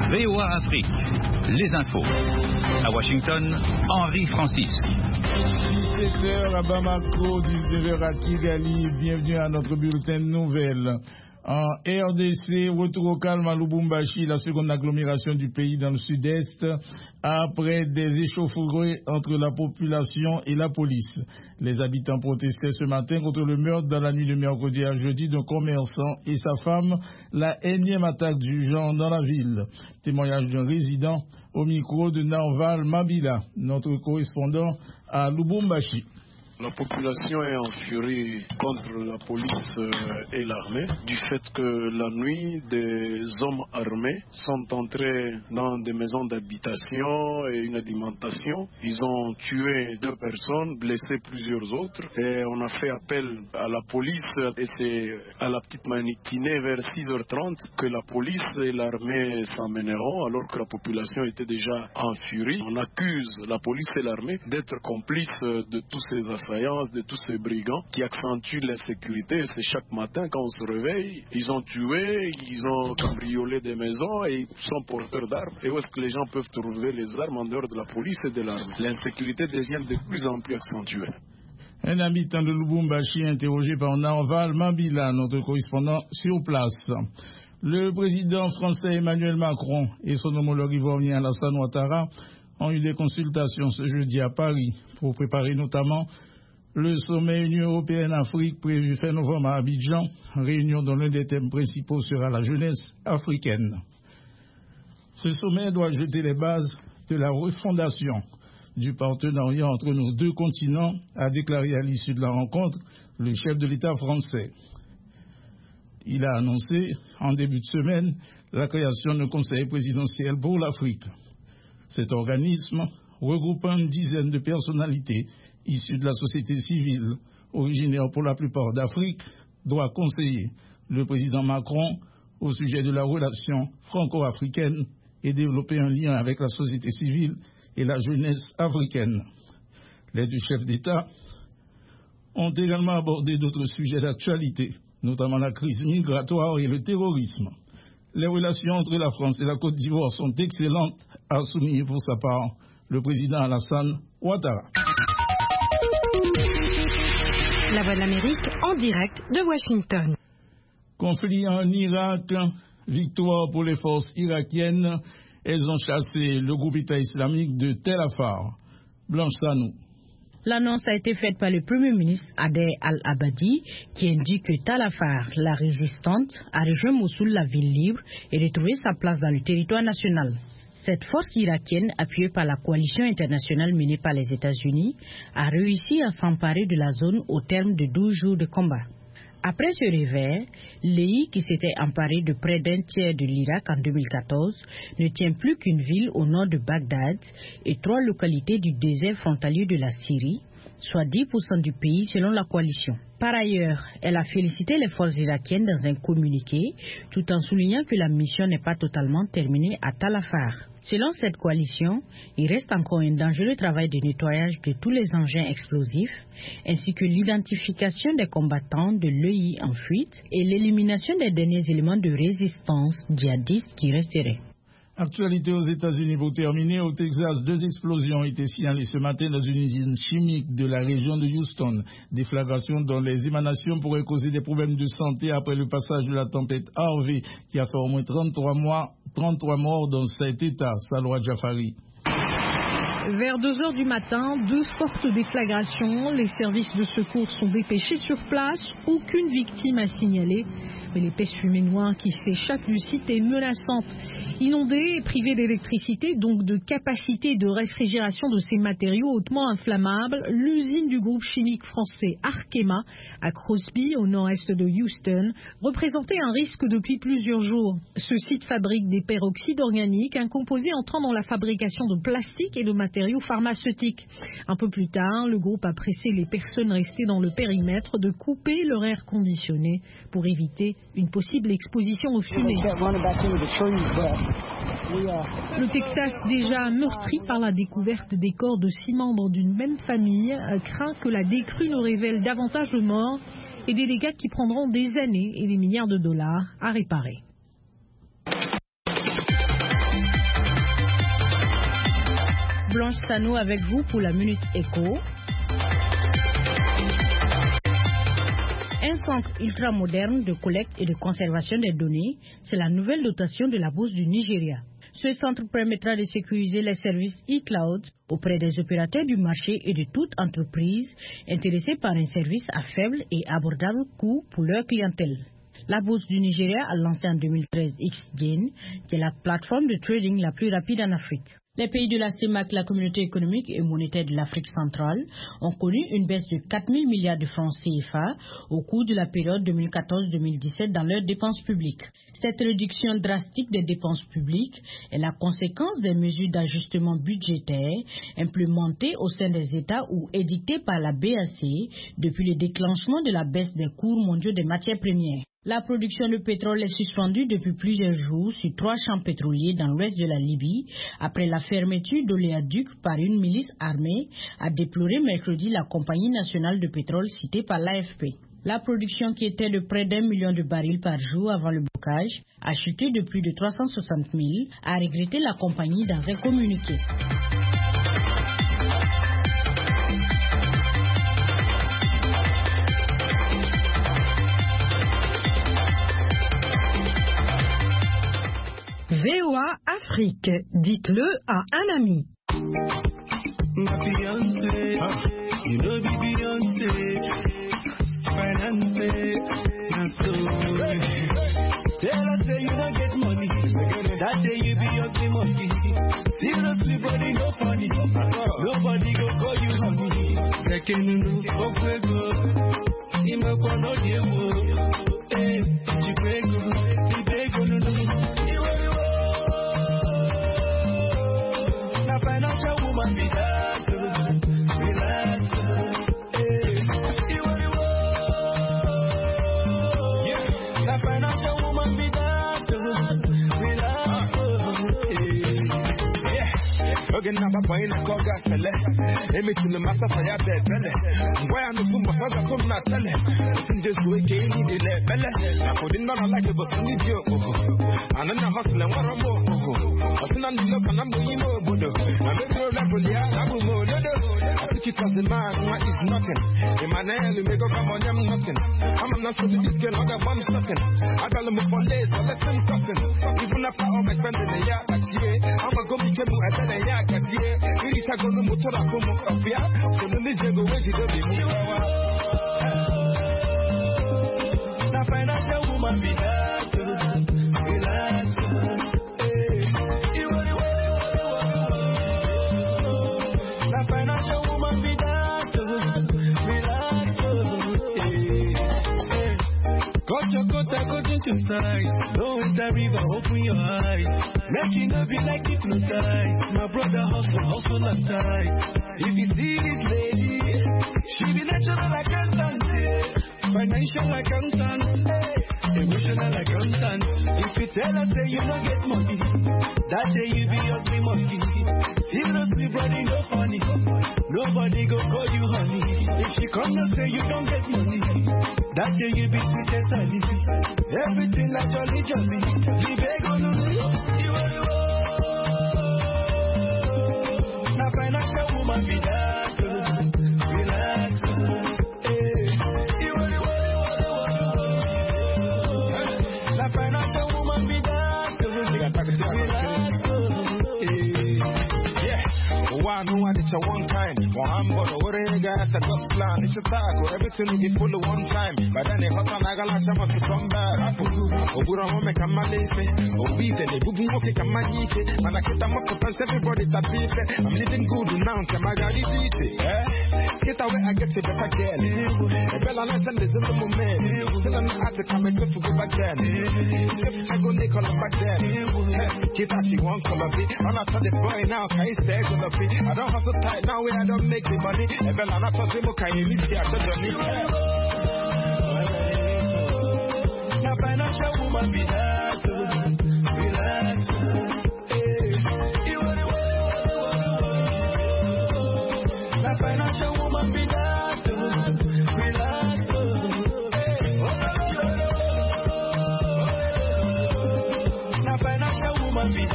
VOA Afrique, les infos. À Washington, Henri Francis. 17h à Bamako, 19h à Kigali. Bienvenue à notre bulletin de nouvelles. En RDC, retour au calme à Lubumbashi, la seconde agglomération du pays dans le sud-est, après des échauffourées entre la population et la police. Les habitants protestaient ce matin contre le meurtre dans la nuit de mercredi à jeudi d'un commerçant et sa femme, la énième attaque du genre dans la ville. Témoignage d'un résident au micro de Narval Mabila, notre correspondant à Lubumbashi. La population est en furie contre la police et l'armée du fait que la nuit, des hommes armés sont entrés dans des maisons d'habitation et une alimentation. Ils ont tué 2 personnes, blessé plusieurs autres et on a fait appel à la police et c'est à la petite matinée vers 6h30 que la police et l'armée s'emmèneront alors que la population était déjà en furie. On accuse la police et l'armée d'être complices de tous ces de tous ces brigands qui accentuent l'insécurité. C'est chaque matin quand on se réveille, ils ont tué, ils ont cambriolé des maisons et ils sont porteurs d'armes. Et où est-ce que les gens peuvent trouver les armes en dehors de la police et de l'armée? L'insécurité devient de plus en plus accentuée. Un habitant de Lubumbashi interrogé par Narval Mabila, notre correspondant sur place. Le président français Emmanuel Macron et son homologue ivoirien Alassane Ouattara ont eu des consultations ce jeudi à Paris pour préparer notamment le sommet Union Européenne-Afrique prévu fin novembre à Abidjan, réunion dont l'un des thèmes principaux sera la jeunesse africaine. Ce sommet doit jeter les bases de la refondation du partenariat entre nos 2 continents, a déclaré à l'issue de la rencontre le chef de l'État français. Il a annoncé en début de semaine la création d'un conseil présidentiel pour l'Afrique. Cet organisme, regroupant une dizaine de personnalités issus de la société civile, originaires pour la plupart d'Afrique, doit conseiller le président Macron au sujet de la relation franco-africaine et développer un lien avec la société civile et la jeunesse africaine. Les 2 chefs d'État ont également abordé d'autres sujets d'actualité, notamment la crise migratoire et le terrorisme. Les relations entre la France et la Côte d'Ivoire sont excellentes, a souligné pour sa part le président Alassane Ouattara. La Voix de l'Amérique en direct de Washington. Conflit en Irak, victoire pour les forces irakiennes. Elles ont chassé le groupe État islamique de Tel Afar. Blanche Sanou. L'annonce a été faite par le Premier ministre Adair al-Abadi qui indique que Tel Afar, la résistante, a rejoint Mossoul, la ville libre, et retrouvé sa place dans le territoire national. Cette force irakienne, appuyée par la coalition internationale menée par les États-Unis, a réussi à s'emparer de la zone au terme de 12 jours de combat. Après ce revers, l'EI, qui s'était emparé de près d'un tiers de l'Irak en 2014, ne tient plus qu'une ville au nord de Bagdad et 3 localités du désert frontalier de la Syrie, soit 10% du pays selon la coalition. Par ailleurs, elle a félicité les forces irakiennes dans un communiqué, tout en soulignant que la mission n'est pas totalement terminée à Tel Afar. Selon cette coalition, il reste encore un dangereux travail de nettoyage de tous les engins explosifs, ainsi que l'identification des combattants de l'EI en fuite et l'élimination des derniers éléments de résistance djihadiste qui resteraient. Actualité aux États-Unis pour terminer. Au Texas, 2 explosions ont été signalées ce matin dans une usine chimique de la région de Houston. Déflagration dont les émanations pourraient causer des problèmes de santé après le passage de la tempête Harvey qui a fait au moins 33 morts dans cet état. Salwa Jafari. Vers 2h du matin, 2 fortes déflagrations. Les services de secours sont dépêchés sur place. Aucune victime à signaler. Mais l'épaisse fumée noire qui s'échappe du site est menaçante. Inondée et privée d'électricité, donc de capacité de réfrigération de ces matériaux hautement inflammables, l'usine du groupe chimique français Arkema à Crosby, au nord-est de Houston, représentait un risque depuis plusieurs jours. Ce site fabrique des peroxydes organiques, un composé entrant dans la fabrication de plastique et de matériaux pharmaceutiques. Un peu plus tard, le groupe a pressé les personnes restées dans le périmètre de couper leur air conditionné pour éviter une possible exposition aux fumées. Le Texas, déjà meurtri par la découverte des corps de 6 membres d'une même famille, craint que la décrue ne révèle davantage de morts et des dégâts qui prendront des années et des milliards de dollars à réparer. Marie-Ange Sano avec vous pour la Minute Éco. Un centre ultramoderne de collecte et de conservation des données, c'est la nouvelle dotation de la Bourse du Nigeria. Ce centre permettra de sécuriser les services e-cloud auprès des opérateurs du marché et de toute entreprise intéressée par un service à faible et abordable coût pour leur clientèle. La Bourse du Nigeria a lancé en 2013 XGen, qui est la plateforme de trading la plus rapide en Afrique. Les pays de la CEMAC, la communauté économique et monétaire de l'Afrique centrale, ont connu une baisse de 4 000 milliards de francs CFA au cours de la période 2014-2017 dans leurs dépenses publiques. Cette réduction drastique des dépenses publiques est la conséquence des mesures d'ajustement budgétaire implémentées au sein des États ou édictées par la BAC depuis le déclenchement de la baisse des cours mondiaux des matières premières. La production de pétrole est suspendue depuis plusieurs jours sur 3 champs pétroliers dans l'ouest de la Libye après la fermeture d'oléoducs par une milice armée, a déploré mercredi la compagnie nationale de pétrole citée par l'AFP. La production, qui était de près d'1 million de barils par jour avant le blocage, a chuté de plus de 360 000, a regretté la compagnie dans un communiqué. VOA Afrique, dites-le à un ami. Ma fiancée, you know be Beyoncé, finance, tell her say you don't get money, that day you be ugly monkey. Seriously, buddy, no funny, nobody go call you honey. Like you know, Okwego, Imako no demo, Chipego, Chipego no no. Financial woman be that, relax, the financial woman be that, relax, okay, now my boy in the car got to let me to the master for your bed, belly. Why I'm the boom, but I got some not telling. Listen, just wait, can't need it, belly. I couldn't not like it, but I need you. And then I hustle and what I'm more. I said, I'm looking, I'm going more, but I'm a girl level, yeah, I'm more. I took it as a man, what is nothing. In my nail, you make up, come on, I'm nothing. I'm not sure this girl, I got one sucking. I got them for lace, so let's sing something. Even after all my spending a year, I'm a go be careful, I tell a year, I can't hear. You need to go to the motor, I come up here. So the nigga go where you go, baby. Now, financial woman be that, relax. Financial woman be that, relax, got your coat, I got into sight. Don't enter river, open your eyes. Make you not be like hypnotized. My brother hustle and tight. If you see this lady, she be natural accountant, financial accountant, emotional accountant. If you tell her say you don't get money, that day you be ugly monkey. Seriously, brother, no funny. Nobody go call you honey. If she come and say you don't get money, that day you be sweet and sunny. Everything like jolly jolly. You beg on you. Now financial woman be that, relax. Now financial woman be that, relax. I know I did you one time. Well, I'm gonna worry, guys. I got plan. It's a tag. Everything will be full of one time. But then they hot on Nagala Chamas to come back. Obura Home Kamalefe. Obite, the Bubu Moki Kamagite. And I get them up to pass everybody that beat it. I'm living good now. Kamagari beat it. Get away, I get to better girl. The Bella Nice and the Zimmer man. Still I'm at the comment to go back then. Just I go Nicola back then. Get as she won't color be. I'm not the boy now. Can you stay gonna be? I don't hustle tight now where I don't make the money. And then I'm not talking about can you miss the actual. Now financial woman be there.